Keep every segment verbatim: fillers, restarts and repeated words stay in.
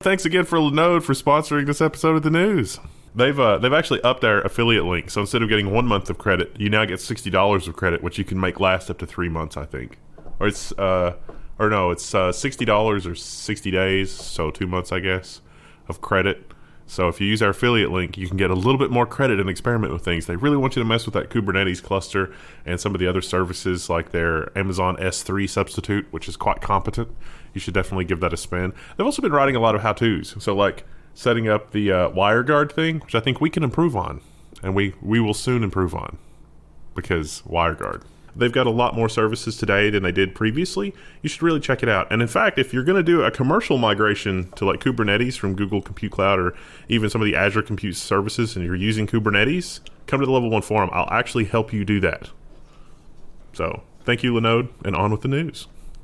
thanks again for Linode for sponsoring this episode of the news. They've uh, they've actually upped our affiliate link, so instead of getting one month of credit, you now get sixty dollars of credit, which you can make last up to three months, I think. Or it's uh, or no, it's uh, sixty dollars or sixty days, so two months, I guess, of credit. So if you use our affiliate link, you can get a little bit more credit and experiment with things. They really want you to mess with that Kubernetes cluster and some of the other services like their Amazon S three substitute, which is quite competent. You should definitely give that a spin. They've also been writing a lot of how-tos. So like setting up the uh, WireGuard thing, which I think we can improve on. And we, we will soon improve on. Because WireGuard. They've got a lot more services today than they did previously. You should really check it out. And in fact, if you're going to do a commercial migration to like Kubernetes from Google Compute Cloud or even some of the Azure Compute services and you're using Kubernetes, come to the Level one Forum. I'll actually help you do that. So thank you, Linode, and on with the news.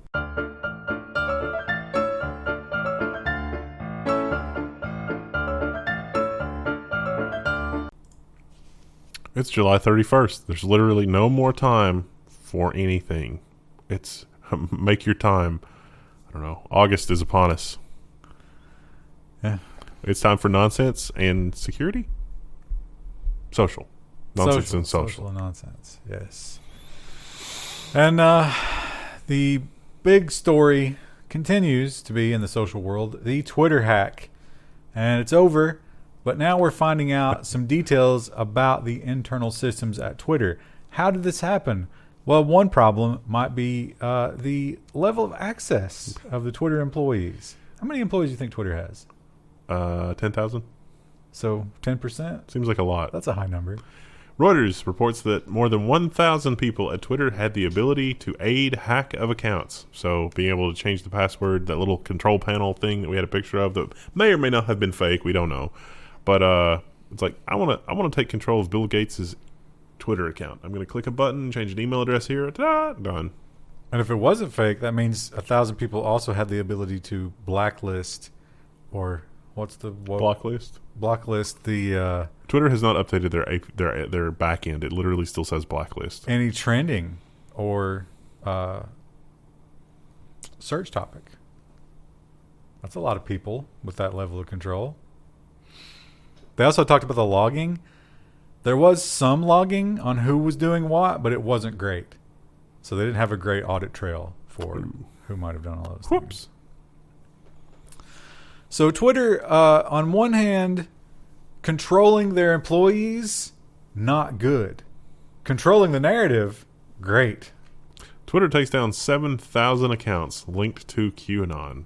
It's July thirty-first. There's literally no more time for anything. It's make your time. I don't know. August is upon us. Yeah. It's time for nonsense and security. Social. Nonsense social, and social. Social and nonsense. Yes. And uh, the big story continues to be in the social world, the Twitter hack. And it's over. But now we're finding out some details about the internal systems at Twitter. How did this happen? Well, one problem might be uh, the level of access of the Twitter employees. How many employees do you think Twitter has? Uh, ten thousand. So ten percent? Seems like a lot. That's a high number. Reuters reports that more than one thousand people at Twitter had the ability to aid hack of accounts. So being able to change the password, that little control panel thing that we had a picture of that may or may not have been fake, we don't know. But uh, it's like, I want to I want to take control of Bill Gates' Twitter account. I'm going to click a button, change an email address here, ta-da, done. And if it wasn't fake, that means a thousand people also had the ability to blacklist or what's the... What? Blacklist? Blacklist the... Uh, Twitter has not updated their their their back end. It literally still says blacklist. Any trending or uh, search topic. That's a lot of people with that level of control. They also talked about the logging. There was some logging on who was doing what, but it wasn't great. So they didn't have a great audit trail for Ooh. who might have done all those Whoops. things. So Twitter, uh, on one hand, controlling their employees, not good. Controlling the narrative, great. Twitter takes down seven thousand accounts linked to QAnon.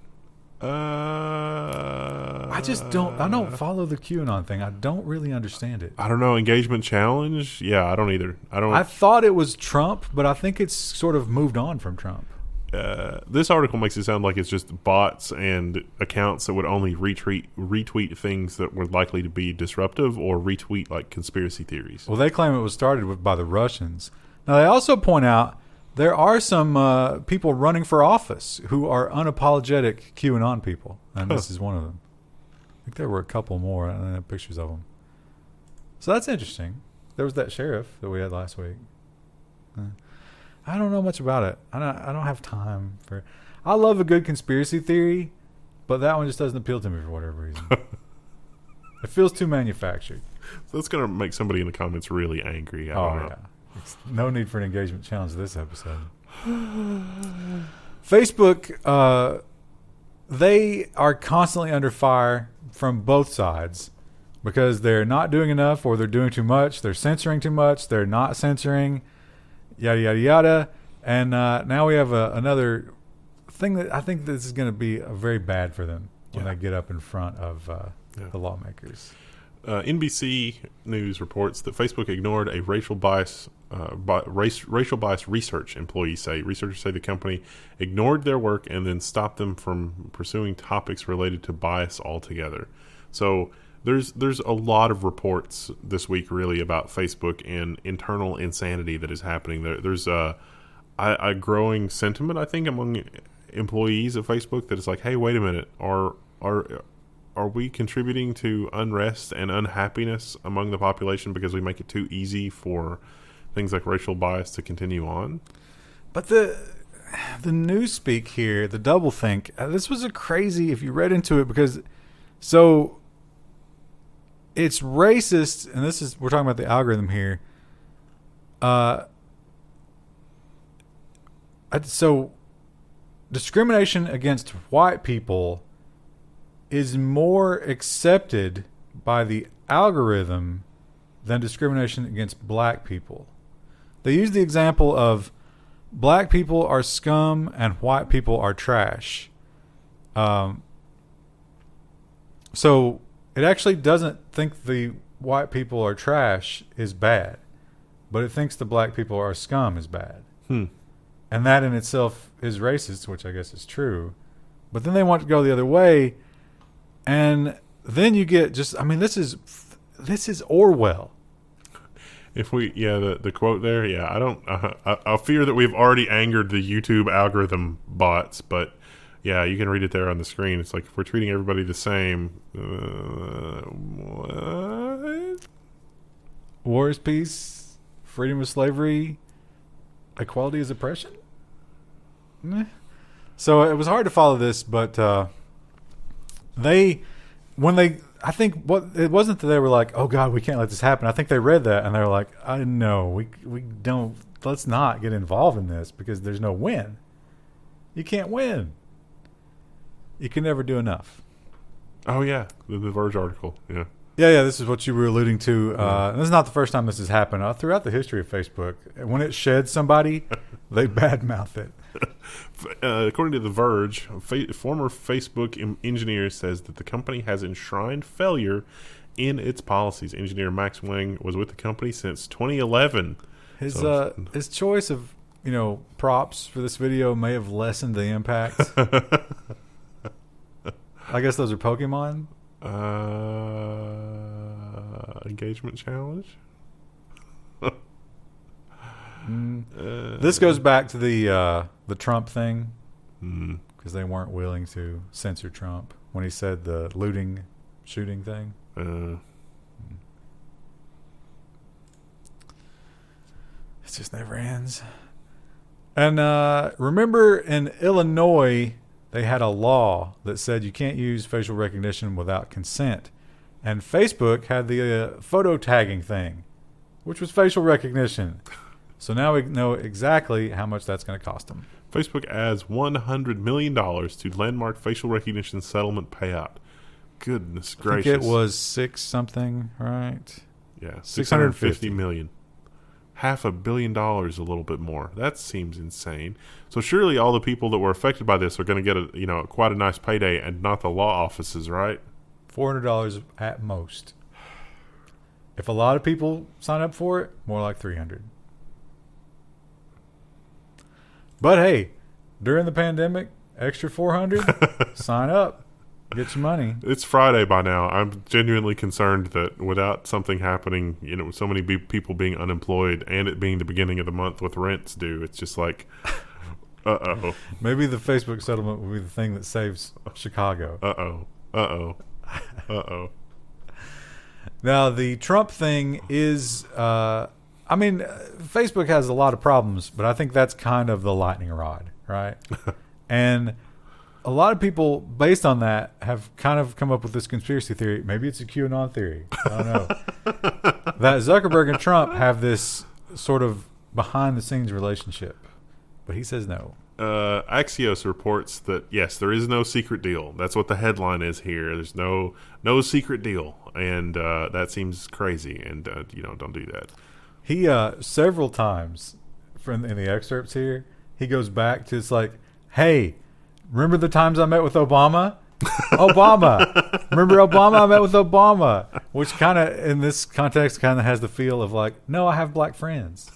Uh, I just don't. I don't follow the QAnon thing. I don't really understand it. I don't know. Engagement challenge? Yeah, I don't either. I don't. I thought it was Trump, but I think it's sort of moved on from Trump. Uh, this article makes it sound like it's just bots and accounts that would only retweet retweet things that were likely to be disruptive or retweet like conspiracy theories. Well, they claim it was started with by the Russians. Now they also point out there are some uh, people running for office who are unapologetic QAnon people, and this is one of them. I think there were a couple more, and I have pictures of them. So that's interesting. There was that sheriff that we had last week. Uh, I don't know much about it. I don't. I don't have time for. I love a good conspiracy theory, but that one just doesn't appeal to me for whatever reason. It feels too manufactured. So that's gonna make somebody in the comments really angry. I oh don't know. yeah. It's no need for an engagement challenge this episode. Facebook, uh, they are constantly under fire from both sides because they're not doing enough or they're doing too much. They're censoring too much. They're not censoring, yada, yada, yada. And uh, now we have a, another thing that I think this is going to be uh, very bad for them when yeah. they get up in front of uh, yeah. the lawmakers. Uh, N B C News reports that Facebook ignored a racial bias, uh, bi- race, racial bias research. Employees say researchers say the company ignored their work and then stopped them from pursuing topics related to bias altogether. So there's there's a lot of reports this week, really, about Facebook and internal insanity that is happening. There, there's a, a, a growing sentiment, I think, among employees of Facebook that is like, hey, wait a minute, are are Are we contributing to unrest and unhappiness among the population because we make it too easy for things like racial bias to continue on? But the the newspeak here, the doublethink, uh, this was a crazy, if you read into it, because So it's racist, and this is we're talking about the algorithm here. Uh, so discrimination against white people is more accepted by the algorithm than discrimination against black people. They use the example of black people are scum and white people are trash. Um, so it actually doesn't think the white people are trash is bad, but it thinks the black people are scum is bad. Hmm. And that in itself is racist, which I guess is true. But then they want to go the other way, and then you get just, I mean, this is this is Orwell. If we, yeah, the the quote there, yeah, I don't, uh, I, I fear that we've already angered the YouTube algorithm bots, but yeah, you can read it there on the screen. It's like, if we're treating everybody the same, uh, what? War is peace, freedom is slavery, equality is oppression? Meh. So it was hard to follow this, but uh, they, when they, I think what it wasn't that they were like, oh God, we can't let this happen. I think they read that and they were like, I know we we don't. Let's not get involved in this because there's no win. You can't win. You can never do enough. Oh yeah, the, the Verge article. Yeah, yeah, yeah. This is what you were alluding to. Uh, and this is not the first time this has happened. Uh, throughout the history of Facebook, when it sheds somebody, they badmouth it. Uh, according to The Verge, fa- former Facebook em- engineer says that the company has enshrined failure in its policies. Engineer Max Wang was with the company since twenty eleven. His so, uh, his choice of you know props for this video may have lessened the impact. I guess those are Pokemon. Uh, engagement challenge. Mm. Uh, this goes back to the uh, the Trump thing because mm. they weren't willing to censor Trump when he said the looting, shooting thing. Uh, it just never ends. And uh, remember, in Illinois, they had a law that said you can't use facial recognition without consent, and Facebook had the uh, photo tagging thing, which was facial recognition. So now we know exactly how much that's going to cost them. Facebook adds one hundred million dollars to landmark facial recognition settlement payout. Goodness gracious. I think it was six something, right? Yeah, six hundred fifty million. Half a billion dollars, a little bit more. That seems insane. So surely all the people that were affected by this are going to get a, you know, quite a nice payday, and not the law offices, right? four hundred dollars at most. If a lot of people sign up for it, more like three hundred dollars. But hey, during the pandemic, extra four hundred dollars, sign up, get your money. It's Friday by now. I'm genuinely concerned that without something happening, you know, so many be- people being unemployed and it being the beginning of the month with rents due, it's just like, uh-oh. Maybe the Facebook settlement will be the thing that saves Chicago. Uh-oh. Uh-oh. Uh-oh. Now, the Trump thing is... Uh, I mean, Facebook has a lot of problems, but I think that's kind of the lightning rod, right? And a lot of people, based on that, have kind of come up with this conspiracy theory. Maybe it's a QAnon theory. I don't know. That Zuckerberg and Trump have this sort of behind-the-scenes relationship. But he says no. Uh, Axios reports that, yes, there is no secret deal. That's what the headline is here. There's no no secret deal. And uh, that seems crazy. And, uh, you know, don't do that. He, uh, several times from in the excerpts here, he goes back to, it's like, hey, remember the times I met with Obama? Obama. Remember Obama? I met with Obama. Which kind of, in this context, kind of has the feel of like, no, I have black friends.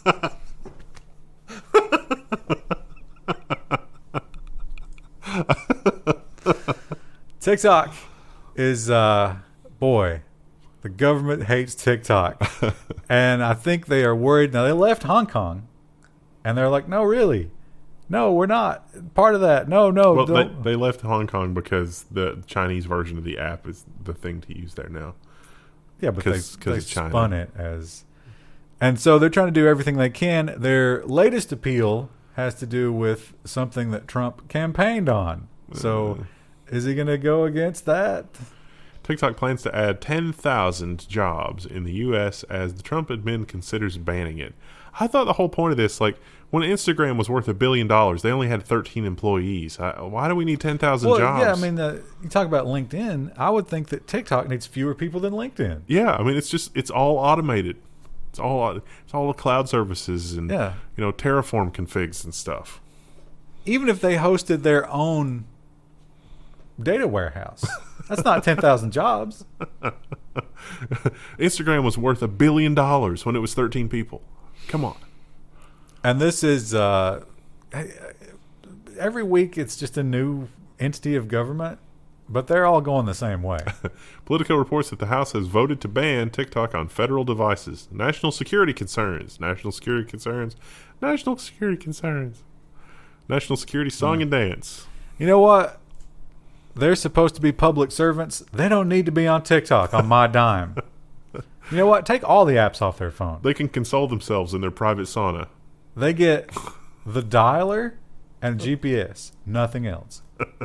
TikTok is, uh, boy... The government hates TikTok. And I think they are worried. Now, they left Hong Kong. And they're like, no, really. No, we're not part of that. No, no. Well, they, don't. they left Hong Kong because the Chinese version of the app is the thing to use there now. Yeah, but they, Cause, cause they it's China. spun it as... And so they're trying to do everything they can. Their latest appeal has to do with something that Trump campaigned on. So Uh. is he going to go against that? TikTok plans to add ten thousand jobs in the U S as the Trump admin considers banning it. I thought the whole point of this, like, when Instagram was worth a billion dollars, they only had thirteen employees. I, why do we need ten thousand well, jobs? Yeah, I mean, the, you talk about LinkedIn. I would think that TikTok needs fewer people than LinkedIn. Yeah, I mean, it's just, it's all automated. It's all, it's all the cloud services and, yeah. you know, Terraform configs and stuff. Even if they hosted their own data warehouse, that's not ten thousand jobs. Instagram was worth a billion dollars when it was thirteen people. Come on. And this is, uh, every week it's just a new entity of government, but they're all going the same way. Politico reports that the House has voted to ban TikTok on federal devices. National security concerns. National security concerns. National security concerns. National security song mm. and dance. You know what? They're supposed to be public servants. They don't need to be on TikTok on my dime. You know what? Take all the apps off their phone. They can console themselves in their private sauna. They get the dialer and G P S. Nothing else.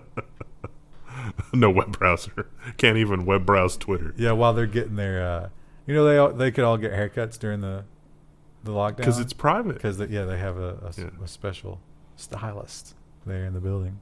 No web browser. Can't even web browse Twitter. Yeah, while they're getting their, uh, you know, they all, they could all get haircuts during the the lockdown because it's private. Because yeah, they have a, a, yeah. a special stylist there in the building.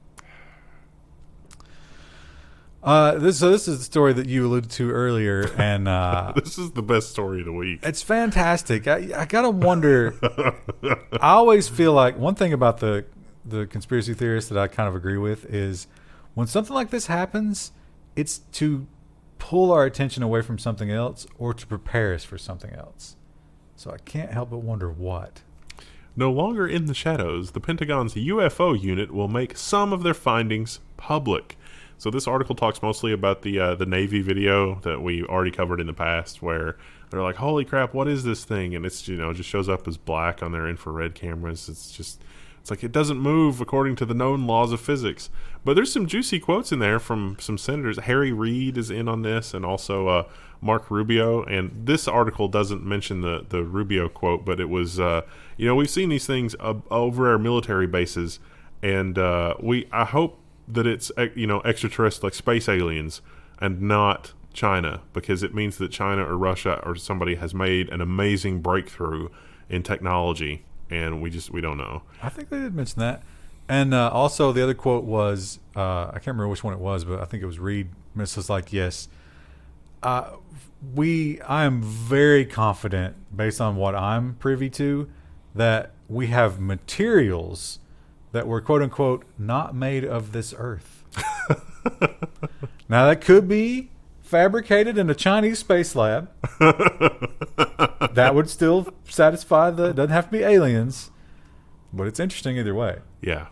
Uh, this so this is the story that you alluded to earlier, and uh, this is the best story of the week. It's fantastic. I, I gotta wonder. I always feel like one thing about the the conspiracy theorists that I kind of agree with is when something like this happens, it's to pull our attention away from something else or to prepare us for something else. So I can't help but wonder what. No longer in the shadows, the Pentagon's U F O unit will make some of their findings public. So this article talks mostly about the uh, the Navy video that we already covered in the past, where they're like, "Holy crap, what is this thing?" And it's, you know, just shows up as black on their infrared cameras. It's just, it's like it doesn't move according to the known laws of physics. But there's some juicy quotes in there from some senators. Harry Reid is in on this, and also uh, Mark Rubio. And this article doesn't mention the the Rubio quote, but it was, uh, you know, we've seen these things uh, over our military bases, and uh, we I hope that it's, you know, extraterrestrial, like space aliens, and not China, because it means that China or Russia or somebody has made an amazing breakthrough in technology, and we just we don't know. I think they did mention that. And uh, also the other quote was, uh, I can't remember which one it was, but I think it was Reed. Miss was like, yes, uh, we I am very confident, based on what I'm privy to, that we have materials that were, quote unquote, not made of this earth. Now, that could be fabricated in a Chinese space lab. That would still satisfy the, doesn't have to be aliens, but it's interesting either way. Yeah.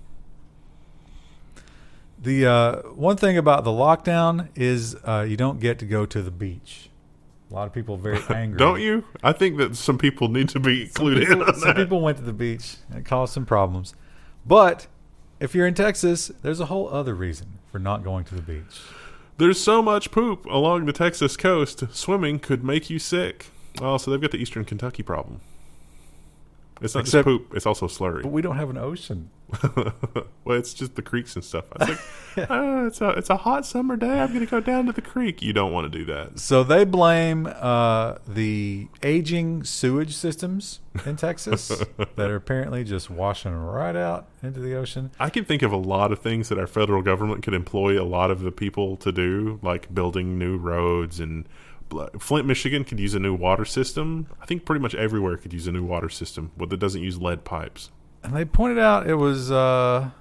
The uh, one thing about the lockdown is uh, you don't get to go to the beach. A lot of people are very angry. Don't you? I think that some people need to be included some people, in on some that. people went to the beach and it caused some problems. But if you're in Texas, there's a whole other reason for not going to the beach. There's so much poop along the Texas coast, swimming could make you sick. Oh, so they've got the Eastern Kentucky problem. It's not Except, just poop, it's also slurry. But we don't have an ocean. Well, it's just the creeks and stuff. I was like, oh, it's, a, it's a hot summer day. I'm going to go down to the creek. You don't want to do that. So they blame uh, the aging sewage systems in Texas that are apparently just washing right out into the ocean. I can think of a lot of things that our federal government could employ a lot of the people to do, like building new roads, and Flint, Michigan could use a new water system. I think pretty much everywhere could use a new water system that doesn't use lead pipes. And they pointed out it was... Uh,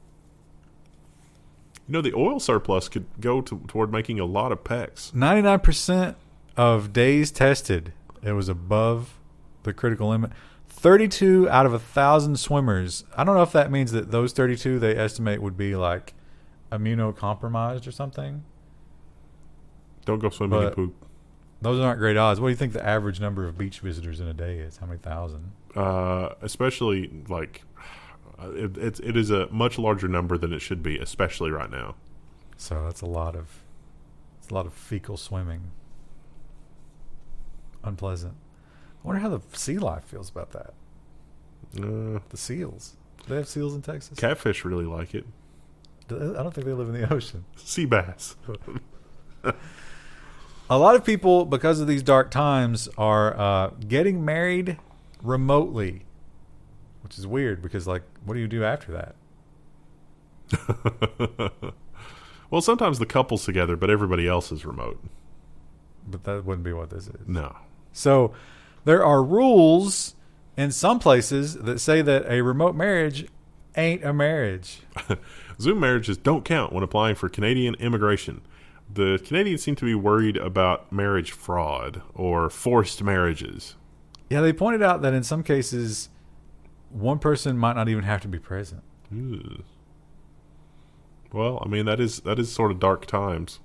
you know, the oil surplus could go to, toward making a lot of P E Cs. ninety-nine percent of days tested, it was above the critical limit. thirty-two out of one thousand swimmers. I don't know if that means that those thirty-two they estimate would be like immunocompromised or something. Don't go swimming in But poop. Those aren't great odds. What do you think the average number of beach visitors in a day is? How many thousand? Uh, especially, like, it, it, it is a much larger number than it should be, especially right now. So that's a lot of, it's a lot of fecal swimming. Unpleasant. I wonder how the sea life feels about that. Uh, The seals. Do they have seals in Texas? catfish really like it. Do they- I don't think they live in the ocean. Sea bass. A lot of people, because of these dark times, are uh, getting married remotely, which is weird because, like, what do you do after that? Well, sometimes the couple's together, but everybody else is remote. But that wouldn't be what this is. No. So there are rules in some places that say that a remote marriage ain't a marriage. Zoom marriages don't count when applying for Canadian immigration. The Canadians seem to be worried about marriage fraud or forced marriages. Yeah, they pointed out that in some cases, one person might not even have to be present. Ew. Well, I mean, that is that is sort of dark times.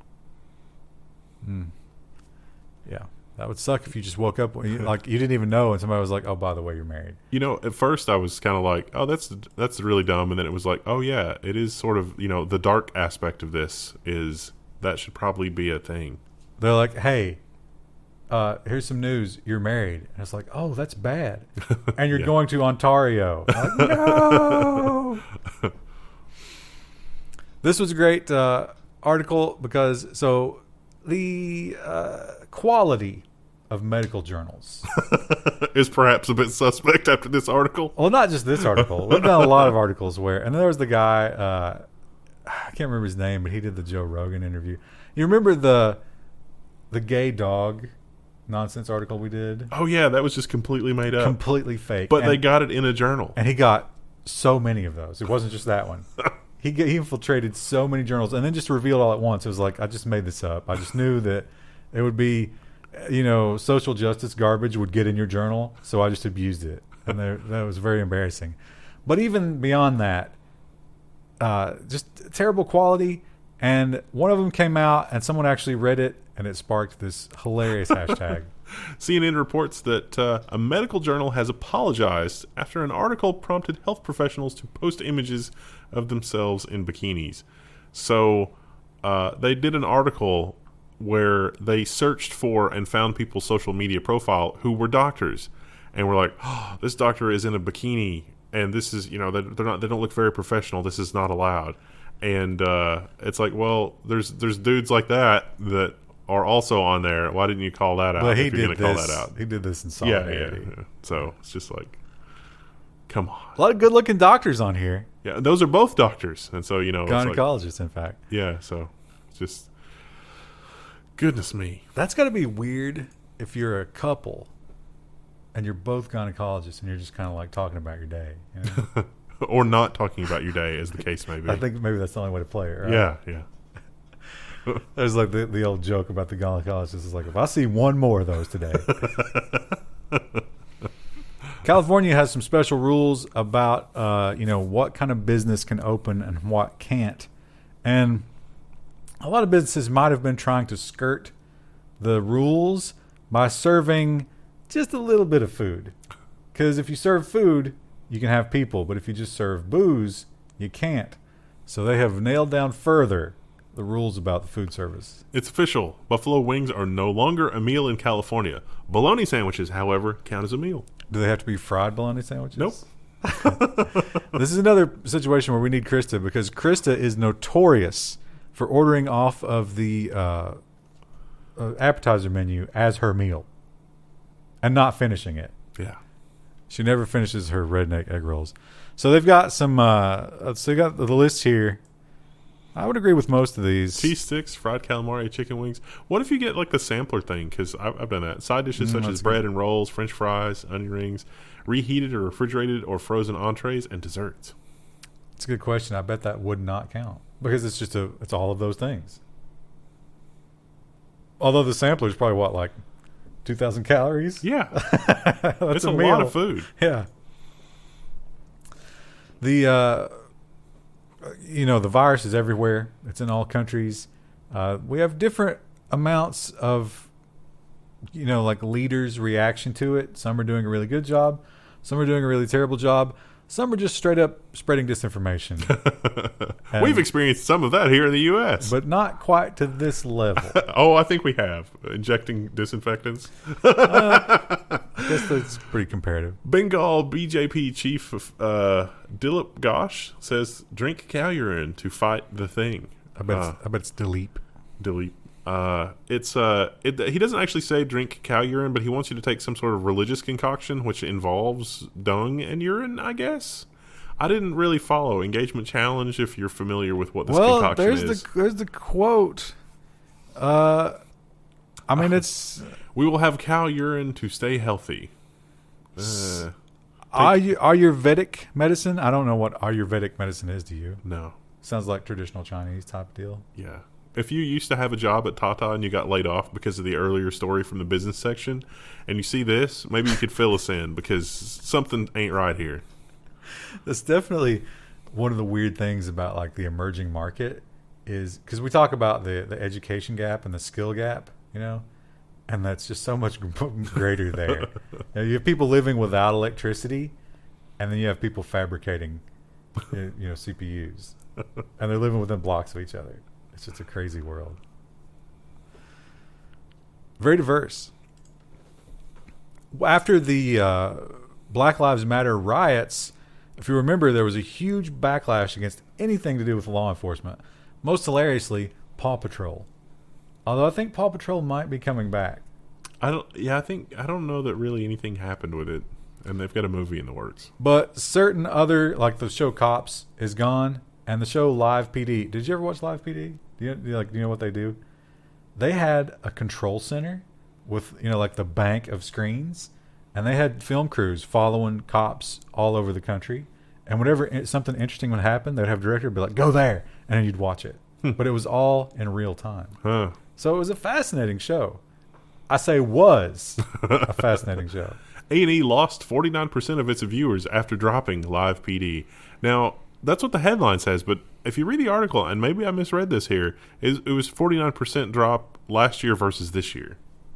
Mm. Yeah, that would suck if you just woke up, like you didn't even know, and somebody was like, "Oh, by the way, you're married." You know, at first I was kind of like, "Oh, that's that's really dumb," and then it was like, "Oh yeah, it is sort of, you know, the dark aspect of this is that should probably be a thing." They're like, "Hey, uh, here's some news. You're married," and it's like, "Oh, that's bad," and you're Yeah. going to Ontario. I'm like, no. This was a great uh, article because so the uh, quality of medical journals is perhaps a bit suspect after this article. Well, not just this article. We've done a lot of articles where, and there was the guy, uh, I can't remember his name, but he did the Joe Rogan interview. You remember the the gay dog nonsense article we did? Oh yeah, that was just completely made up. Completely fake. But and, they got it in a journal. and he got so many of those. It wasn't just that one. He he infiltrated so many journals and then just revealed all at once. It was like, I just made this up. I just knew that it would be, you know, social justice garbage would get in your journal, so I just abused it. And there, that was very embarrassing. But even beyond that, uh, just terrible quality. And one of them came out and someone actually read it and it sparked this hilarious hashtag. C N N reports that uh, a medical journal has apologized after an article prompted health professionals to post images of themselves in bikinis. So uh, they did an article where they searched for and found people's social media profile who were doctors, and were like, "Oh, this doctor is in a bikini, and this is, you know, they're, they're not, they don't look very professional. This is not allowed." And uh, it's like, well, there's there's dudes like that that are also on there. Why didn't you call that out? But he if you're did gonna this. Call that out? He did this in Yeah, solidarity. yeah, yeah. So it's just like, come on. A lot of good-looking doctors on here. Yeah, those are both doctors, and so, you know, it's like, Gynecologists, in fact. yeah. So just goodness me. That's got to be weird if you're a couple and you're both gynecologists and you're just kind of like talking about your day. You know? Or not talking about your day, as the case may be. I think maybe that's the only way to play it, right? Yeah, yeah. There's like the, the old joke about the gynecologist is like, if I see one more of those today. California has some special rules about, uh, you know, what kind of business can open and what can't. And a lot of businesses might have been trying to skirt the rules by serving just a little bit of food. Because if you serve food, you can have people. But if you just serve booze, you can't. So they have nailed down further the rules about the food service. It's official. Buffalo wings are no longer a meal in California. Bologna sandwiches, however, count as a meal. Do they have to be fried bologna sandwiches? Nope. This is another situation where we need Krista, because Krista is notorious for ordering off of the uh, uh, appetizer menu as her meal and not finishing it. Yeah. She never finishes her redneck egg rolls. So they've got some, uh, so they got the list here. I would agree with most of these. Cheese sticks, fried calamari, chicken wings. What if you get like the sampler thing? Because I've, I've done that. Side dishes Mm, such that's as bread good. and rolls, French fries, onion rings, reheated or refrigerated or frozen entrees, and desserts. It's a good question. I bet that would not count because it's just a, it's all of those things. Although the sampler is probably what, like two thousand calories? Yeah. That's It's a, a, meal. lot of food. Yeah. The, uh, you know, the virus is everywhere. It's in all countries. Uh, we have different amounts of, you know, like leaders' reaction to it. Some are doing a really good job. Some are doing a really terrible job. Some are just straight up spreading disinformation. And- We've experienced some of that here in the U S but not quite to this level. Oh, I think we have. Injecting disinfectants. I guess that's pretty comparative. Bengal B J P chief uh, Dilip Ghosh says drink cow urine to fight the thing. I bet, Uh, it's, I bet it's Dilip. Dilip. Uh, it's uh, it, he doesn't actually say drink cow urine, but he wants you to take some sort of religious concoction, which involves dung and urine, I guess. I didn't really follow Engagement Challenge. If you're familiar with what this well, concoction there's is, the there's the quote. Uh, I mean, it's we will have cow urine to stay healthy. Uh, Ayu- Ayurvedic medicine. I don't know what Ayurvedic medicine is. Do you? no, Sounds like traditional Chinese type deal. yeah. If you used to have a job at Tata and you got laid off because of the earlier story from the business section, and you see this, maybe you could fill us in because something ain't right here. That's definitely one of the weird things about like the emerging market is because we talk about the, the education gap and the skill gap, you know, and that's just so much greater there. You know, you have people living without electricity, and then you have people fabricating, you know, C P Us, and they're living within blocks of each other. It's just a crazy world. Very diverse. After the uh, Black Lives Matter riots, if you remember, there was a huge backlash against anything to do with law enforcement. Most hilariously, Paw Patrol. Although I think Paw Patrol might be coming back. I don't. Yeah, I think I don't know that really anything happened with it, and they've got a movie in the works. But certain other, like the show Cops, is gone, and the show Live P D. Did you ever watch Live P D? Do you, do you like? Do you know what they do? They had a control center with, you know, like the bank of screens, and they had film crews following cops all over the country. And whenever something interesting would happen, they'd have a director be like, "Go there," and then you'd watch it. But it was all in real time. Huh. So it was a fascinating show. I say was a fascinating show. A and E lost forty-nine percent of its viewers after dropping Live P D. Now, that's what the headline says, but if you read the article, and maybe I misread this here, is it was forty-nine percent drop last year versus this year.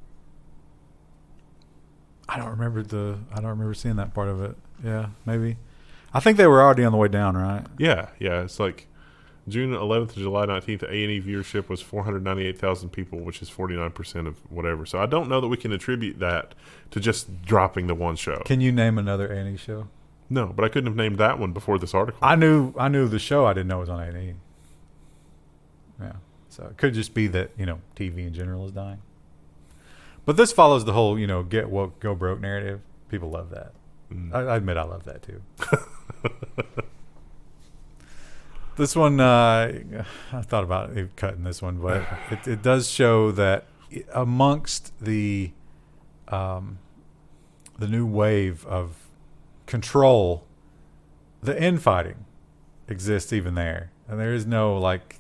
I don't remember the. I don't remember seeing that part of it. Yeah, maybe. I think they were already on the way down, right? Yeah, yeah. It's like June eleventh to July nineteenth, A and E viewership was four hundred ninety-eight thousand people, which is forty-nine percent of whatever. So I don't know that we can attribute that to just dropping the one show. Can you name another A and E show? No, but I couldn't have named that one before this article. I knew I knew the show. I didn't know it was on A and E. Yeah, so it could just be that, you know, T V in general is dying. But this follows the whole, you know, get woke, go broke narrative. People love that. Mm. I, I admit I love that too. This one, uh, I thought about it, cutting this one, but it, it does show that amongst the um, the new wave of control, the infighting exists even there, and there is no like,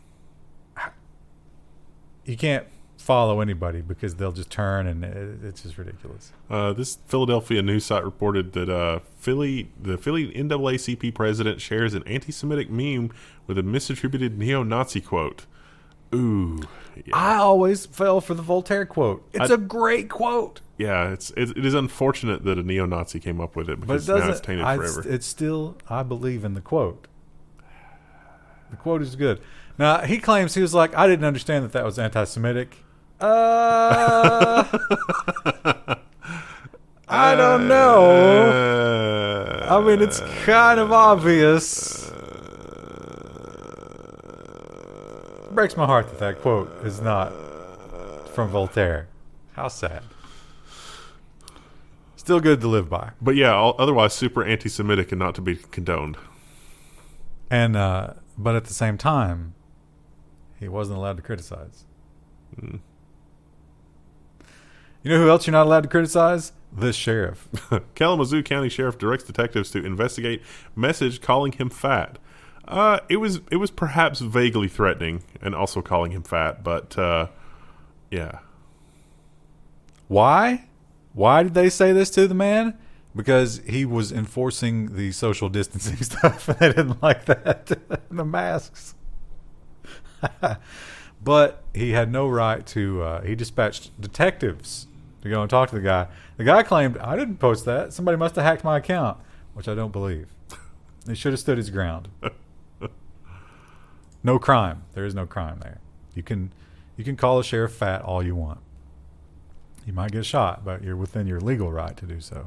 you can't follow anybody because they'll just turn, and it, it's just ridiculous. Uh, this Philadelphia news site reported that uh, Philly, the Philly N double A C P president shares an anti-Semitic meme with a misattributed neo-Nazi quote. Ooh, yeah. I always fell for the Voltaire quote. It's I, a great quote. Yeah, it's it, it is unfortunate that a neo-Nazi came up with it because but it now it's tainted I, forever. It's still, I believe in the quote. The quote is good. Now, he claims, he was like, I didn't understand that that was anti-Semitic. Uh, I don't know. I mean, it's kind of obvious. It breaks my heart that that quote is not from Voltaire. How sad. Still good to live by. But yeah, all, otherwise super anti-Semitic and not to be condoned. And uh, but at the same time, he wasn't allowed to criticize. Mm. You know who else you're not allowed to criticize? This sheriff. Kalamazoo County Sheriff directs detectives to investigate message calling him fat. Uh, it was it was perhaps vaguely threatening and also calling him fat, but uh, yeah. Why? Why did they say this to the man? Because he was enforcing the social distancing stuff, and they didn't like that. The masks. But he had no right to. Uh, he dispatched detectives to go and talk to the guy. The guy claimed, I didn't post that. Somebody must have hacked my account, which I don't believe. He should have stood his ground. No crime. There is no crime there. You can you can call a sheriff fat all you want. You might get shot, but you're within your legal right to do so.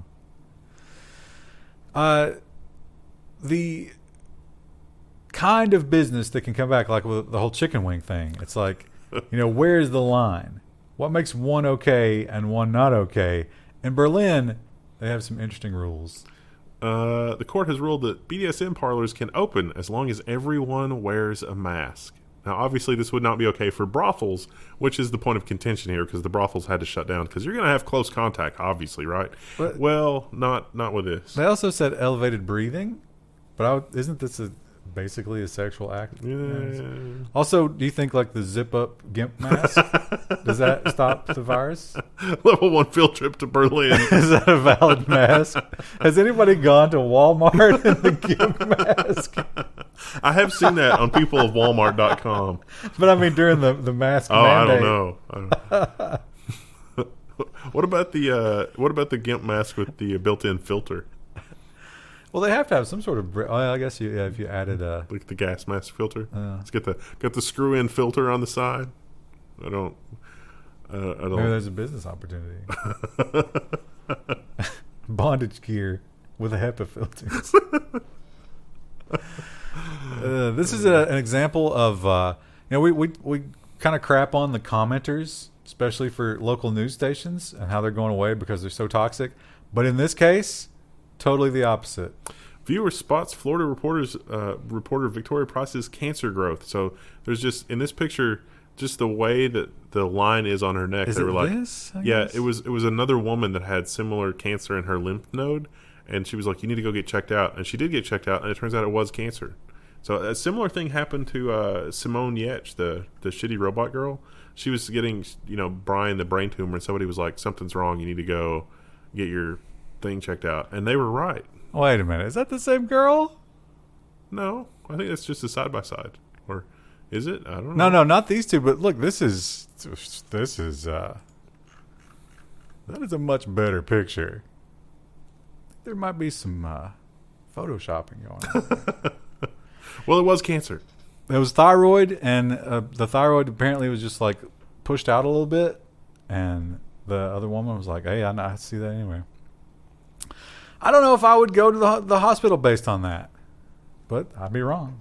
Uh, the kind of business that can come back, like with the whole chicken wing thing, it's like You know, where's the line? What makes one okay and one not okay? In Berlin, they have some interesting rules. Uh, the court has ruled that B D S M parlors can open as long as everyone wears a mask. Now, obviously, this would not be okay for brothels, which is the point of contention here, because the brothels had to shut down, because you're going to have close contact, obviously, right? But well, not not with this. they also said elevated breathing, but I would, isn't this a, basically a sexual act? Yeah. Also, do you think like the zip-up GIMP mask, does that stop the virus? Level one field trip to Berlin. Is that a valid mask? Has anybody gone to Walmart in the GIMP mask? I have seen that on people of walmart dot com. But I mean, during the, the mask Oh, mandate. I don't know. I don't What about the uh, what about the GIMP mask with the built-in filter, Well, they have to have some sort of. Br- well, I guess you, yeah, if you added a. like the gas mask filter? Uh, Let's get the got the screw-in filter on the side. I don't. Uh, I maybe don't. there's a business opportunity. Bondage gear with a HEPA filters. uh, this is a, an example of uh, you know we we we kind of crap on the commenters, especially for local news stations and how they're going away because they're so toxic. But in this case, totally the opposite. Viewer spots Florida reporters uh, reporter Victoria Price's cancer growth. So there's just in this picture, just the way that the line is on her neck. Is they it were like, this? I yeah, guess? it was it was another woman that had similar cancer in her lymph node, and she was like, you need to go get checked out, and she did get checked out, and it turns out it was cancer. So a similar thing happened to uh, Simone Yetch, the the shitty robot girl. She was getting, you know, Brian the brain tumor, and somebody was like, something's wrong. You need to go get your thing checked out, and they were right. Wait a minute, is that the same girl? No, I think that's just a side by side, or is it? I don't No, know. no, not these two. But look, this is this is uh, that is a much better picture. There might be some uh, photoshopping going on. Well, it was cancer. It was thyroid, and uh, the thyroid apparently was just like pushed out a little bit, and the other woman was like, "Hey, I, I see that anyway." I don't know if I would go to the the hospital based on that, but I'd be wrong.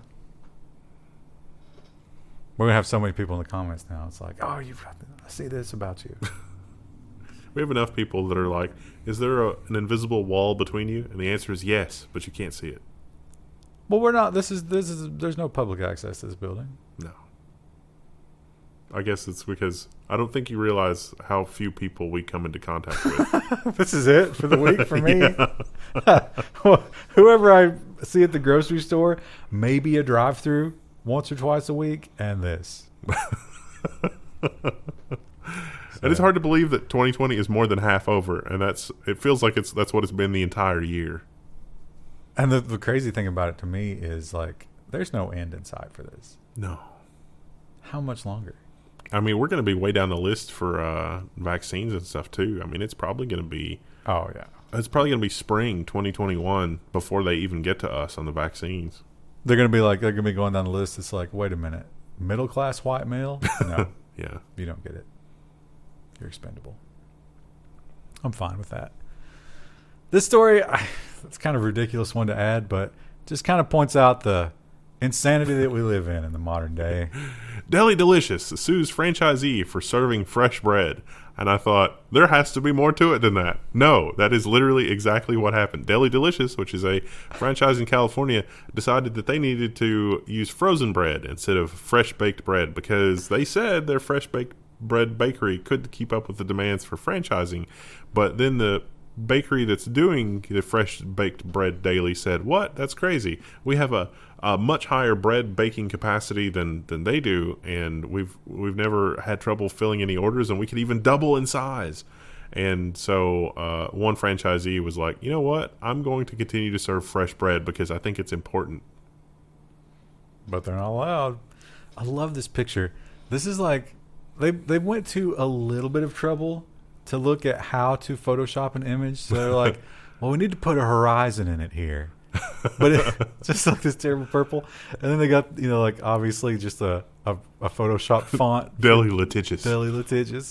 We're gonna have so many people in the comments now. It's like, "Oh, you, I see this about you." We have enough people that are like, "Is there a, an invisible wall between you?" And the answer is yes, but you can't see it. Well, we're not. This is this is. There's no public access to this building. No. I guess it's because I don't think you realize how few people we come into contact with. This is it for the week for me. Whoever I see at the grocery store, maybe a drive-through once or twice a week, and this. And it's hard to believe that twenty twenty is more than half over, and that's it feels like it's that's what it's been the entire year. And the, the crazy thing about it to me is like, there's no end in sight for this. No. How much longer? I mean, we're going to be way down the list for uh, vaccines and stuff too. I mean, it's probably going to be Oh yeah, it's probably going to be spring twenty twenty-one before they even get to us on the vaccines. they're gonna be like they're gonna be going down the list. It's like, wait a minute, middle class white male? No, Yeah. you don't get it. You're expendable. I'm fine with that. This story, I, it's kind of a ridiculous one to add, but just kind of points out the insanity that we live in in the modern day. Deli Delicious sues franchisee for serving fresh bread. And I thought, there has to be more to it than that. No, that is literally exactly what happened. Deli Delicious, which is a franchise in California, decided that they needed to use frozen bread instead of fresh baked bread because they said their fresh baked bread bakery could keep up with the demands for franchising. But then the bakery that's doing the fresh baked bread daily said, what? That's crazy. We have a, a much higher bread baking capacity than than they do, and we've we've never had trouble filling any orders, and we could even double in size. And so uh, one franchisee was like, you know what? I'm going to continue to serve fresh bread because I think it's important. But they're not allowed. I love this picture. This is like they they went to a little bit of trouble to look at how to Photoshop an image. So they're like, well, we need to put a horizon in it here. But it, just like this terrible purple. And then they got, you know, like obviously just a, a, a Photoshop font. Deli litigious. Deli litigious.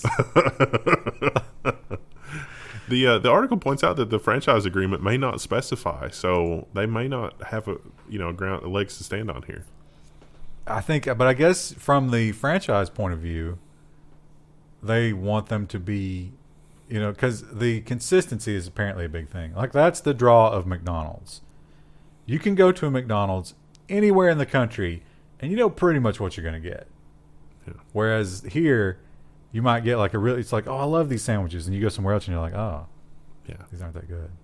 The uh, the article points out that the franchise agreement may not specify, so they may not have a you know ground legs to stand on here. I think, but I guess from the franchise point of view, they want them to be, you know, because the consistency is apparently a big thing. Like, that's the draw of McDonald's. You can go to a McDonald's anywhere in the country, and you know pretty much what you're going to get. Yeah. Whereas here, you might get like a really, it's like, oh, I love these sandwiches. And you go somewhere else and you're like, oh, Yeah. these aren't that good.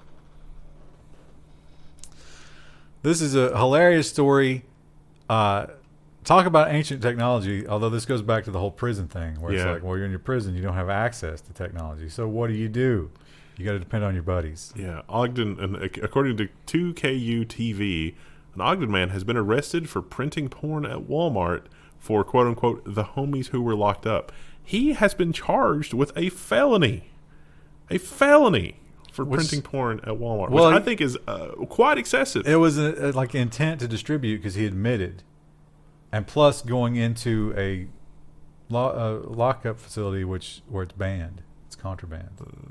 This is a hilarious story. Uh, talk about ancient technology, although this goes back to the whole prison thing where it's Yeah. like, well, you're in your prison, you don't have access to technology. So what do you do? You got to depend on your buddies. Yeah, Ogden, and according to two K U T V, an Ogden man has been arrested for printing porn at Walmart for quote unquote the homies who were locked up. He has been charged with a felony, a felony for Which- printing porn at Walmart, Well, which I think is uh, quite excessive. It was a, a, like intent to distribute because he admitted, and plus going into a lo- uh, lockup facility which where it's banned, it's contraband.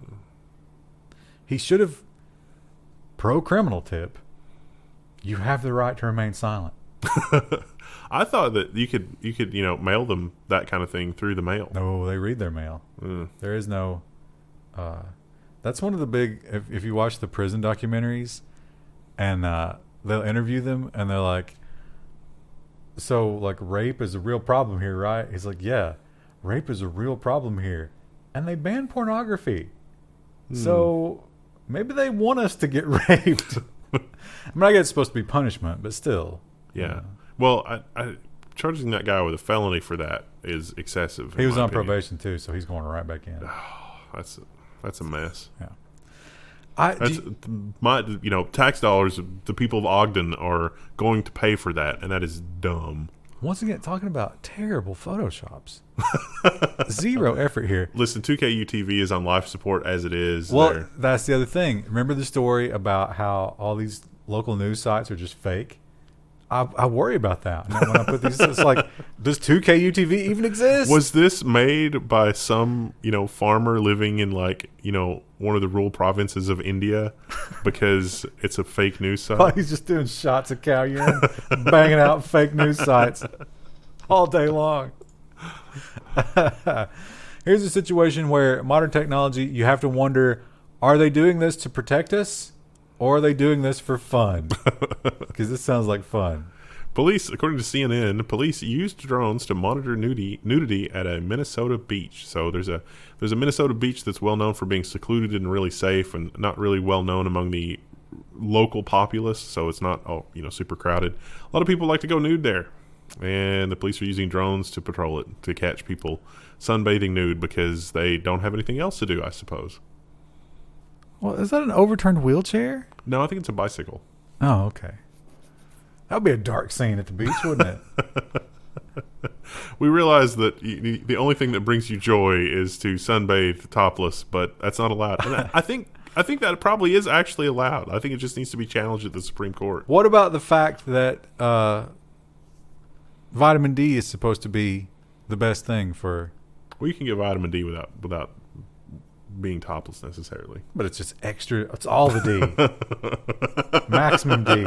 He should have. Pro criminal tip: you have the right to remain silent. I thought that you could, you could, you know, mail them that kind of thing through the mail. No, they read their mail. Mm. There is no. Uh, that's one of the big. If, if you watch the prison documentaries, and uh, they'll interview them, and they're like, "So, like, rape is a real problem here, right?" He's like, "Yeah, rape is a real problem here," and they ban pornography. So maybe they want us to get raped. I mean, I guess it's supposed to be punishment, but still. Yeah. you know. Well, I, I, charging that guy with a felony for that is excessive. He in was my on opinion. probation too, so he's going right back in. That's that's a mess. Yeah. I, do That's you- my, you know, tax dollars. The people of Ogden are going to pay for that, and that is dumb. once again, talking about terrible photoshops. Zero effort here. Listen, two K U T V is on life support as it is. Well, They're- that's the other thing. Remember the story about how all these local news sites are just fake? I, I worry about that. And when I put these, it's like, does two K U T V even exist? was this made by some, you know, farmer living in, like, you know, one of the rural provinces of India because it's a fake news site? While he's just doing shots of cow urine, banging out fake news sites all day long. Here's a situation where modern technology, you have to wonder, are they doing this to protect us, or are they doing this for fun? Because this sounds like fun. Police, according to C N N, police used drones to monitor nudity, nudity at a Minnesota beach. So there's a there's a Minnesota beach that's well known for being secluded and really safe, and not really well known among the local populace. So it's not oh you know super crowded. A lot of people like to go nude there, and the police are using drones to patrol it to catch people sunbathing nude because they don't have anything else to do, I suppose. Well, is that an overturned wheelchair? No, I think it's a bicycle. Oh, okay. That would be a dark scene at the beach, wouldn't it? We realize that y- the only thing that brings you joy is to sunbathe topless, but that's not allowed. And I, I think I think that probably is actually allowed. I think it just needs to be challenged at the Supreme Court. What about the fact that uh, vitamin D is supposed to be the best thing for, Well, you can get vitamin D without without being topless necessarily. but it's just extra, it's all the D. Maximum D.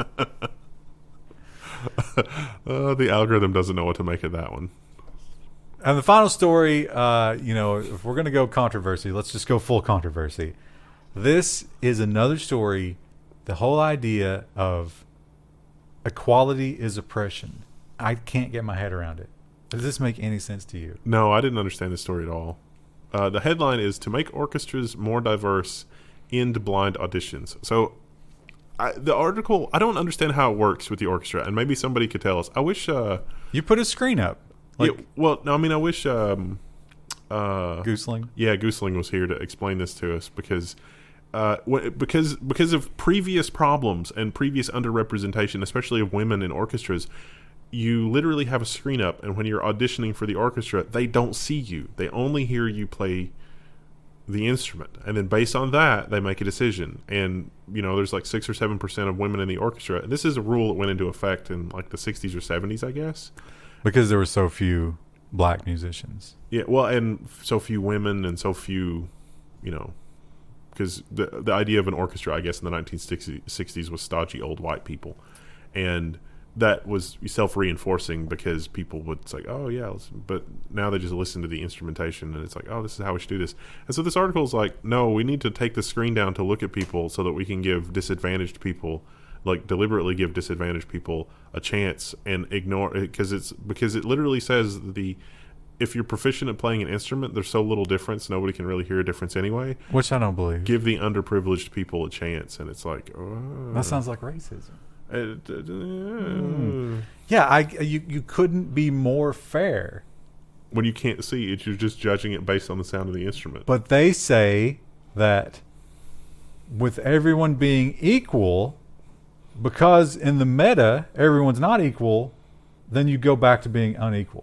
Uh, the algorithm doesn't know what to make of that one. And the final story, uh, you know, if we're going to go controversy, let's just go full controversy. This is another story, the whole idea of equality is oppression. I can't get my head around it. Does this make any sense to you? No, I didn't understand the story at all. Uh, the headline is "To Make Orchestras More Diverse, End Blind Auditions." So I, the article, I don't understand how it works with the orchestra, and maybe somebody could tell us. I wish... Uh, You put a screen up. Like yeah, well, no, I mean, I wish... Um, uh, Gooseling. Yeah, Gooseling was here to explain this to us because uh, wh- because because of previous problems and previous underrepresentation, especially of women in orchestras, you literally have a screen up, and when you're auditioning for the orchestra, they don't see you. They only hear you play the instrument, and then based on that, they make a decision. And you know, there's like six or seven percent of women in the orchestra. And this is a rule that went into effect in like the sixties or seventies, I guess. Because there were so few black musicians. Yeah, well, and so few women and so few, you know, because the the idea of an orchestra, I guess, in the nineteen sixties was stodgy old white people, and that was self-reinforcing because people would say, oh yeah, listen. But now they just listen to the instrumentation and it's like, oh, this is how we should do this. And so this article is like, no, we need to take the screen down to look at people so that we can give disadvantaged people, like deliberately give disadvantaged people a chance and ignore it, because it's because it literally says the if you're proficient at playing an instrument, there's so little difference, nobody can really hear a difference anyway. Which I don't believe. Give the underprivileged people a chance, and it's like, oh. That sounds like racism. Uh, uh, uh, mm. Yeah, I you you couldn't be more fair. When you can't see it, you're just judging it based on the sound of the instrument. But they say that with everyone being equal, because in the meta everyone's not equal, then you go back to being unequal.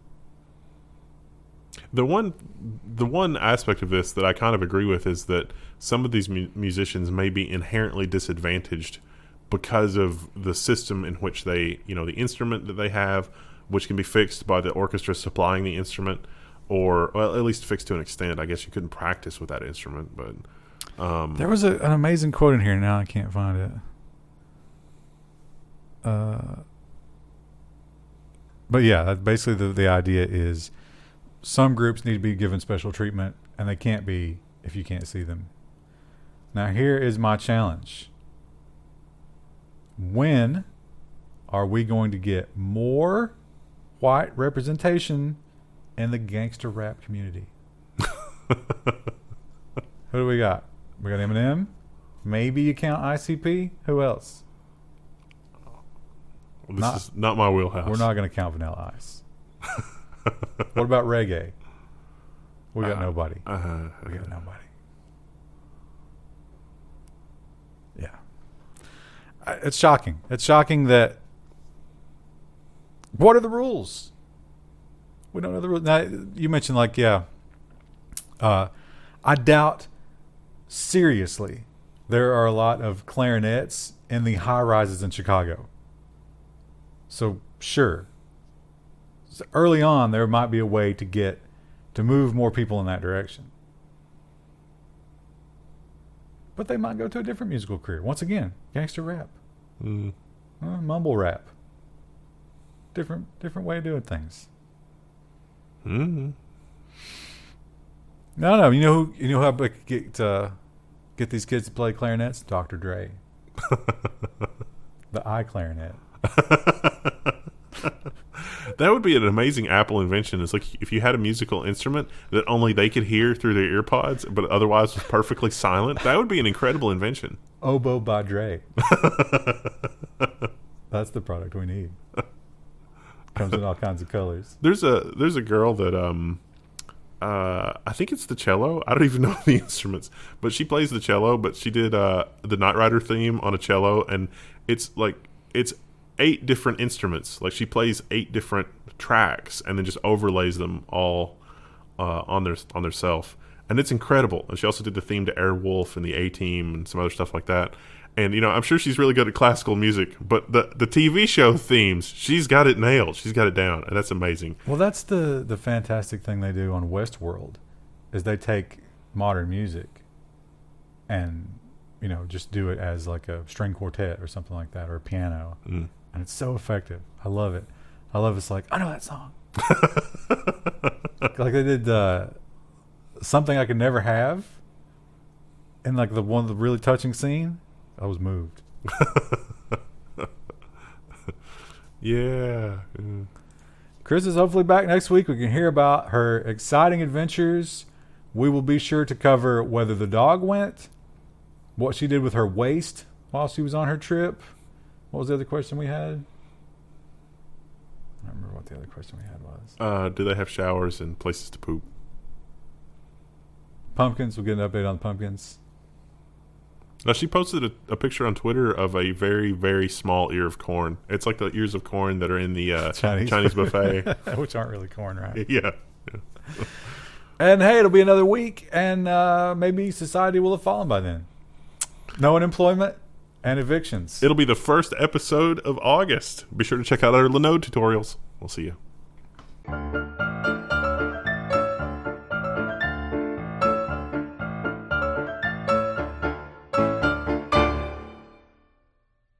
The one, the one aspect of this that I kind of agree with is that some of these mu- musicians may be inherently disadvantaged because of the system in which they, you know, the instrument that they have, which can be fixed by the orchestra supplying the instrument, or well, at least fixed to an extent. I guess you couldn't practice with that instrument, but um, there was a, an amazing quote in here. Now I can't find it. Uh, but yeah, that basically the the idea is some groups need to be given special treatment, and they can't be if you can't see them. Now here is my challenge. When are we going to get more white representation in the gangster rap community? Who do we got? We got Eminem. Maybe you count I C P. Who else? This not, is not my wheelhouse. We're not going to count Vanilla Ice. What about reggae? We got uh, nobody. Uh, we got nobody. Yeah. It's shocking. It's shocking that. What are the rules? We don't know the rules. Now, you mentioned, like, yeah. Uh, I doubt, seriously, there are a lot of clarinets in the high rises in Chicago. So, sure. So early on, there might be a way to get to move more people in that direction. But they might go to a different musical career. Once again, gangster rap, mm. uh, mumble rap, different different way of doing things. Mm-hmm. No, no. You know who? You know how I could get uh, get these kids to play clarinets? Doctor Dre, the I clarinet. That would be an amazing Apple invention. It's like if you had a musical instrument that only they could hear through their ear pods, but otherwise was perfectly silent. That would be an incredible invention. Oboe by Dre. That's the product we need. Comes in all kinds of colors. There's a there's a girl that um uh I think it's the cello. I don't even know the instruments, but she plays the cello. But she did uh the Knight Rider theme on a cello, and it's like it's eight different instruments. Like she plays eight different tracks and then just overlays them all uh, on their on their self, and it's incredible. And she also did the theme to Airwolf and the A-Team and some other stuff like that. And you know, I'm sure she's really good at classical music, but the the T V show themes, she's got it nailed. She's got it down, and that's amazing. Well, that's the the fantastic thing they do on Westworld, is they take modern music and, you know, just do it as like a string quartet or something like that, or a piano. Mm. And it's so effective. I love it. I love it's like, I know that song. Like they did uh, Something I Could Never Have. And like the one, the really touching scene, I was moved. Yeah. Mm. Chris is hopefully back next week. We can hear about her exciting adventures. We will be sure to cover whether the dog went, what she did with her waist while she was on her trip. What was the other question we had? I don't remember what the other question we had was. Uh, do they have showers and places to poop? Pumpkins. We'll get an update on the pumpkins. Now, she posted a, a picture on Twitter of a very, very small ear of corn. It's like the ears of corn that are in the uh, Chinese. Chinese buffet. Which aren't really corn, right? Yeah. yeah. And hey, it'll be another week, and uh, maybe society will have fallen by then. No unemployment and evictions. It'll be the first episode of August. Be sure to check out our Linode tutorials. We'll see you.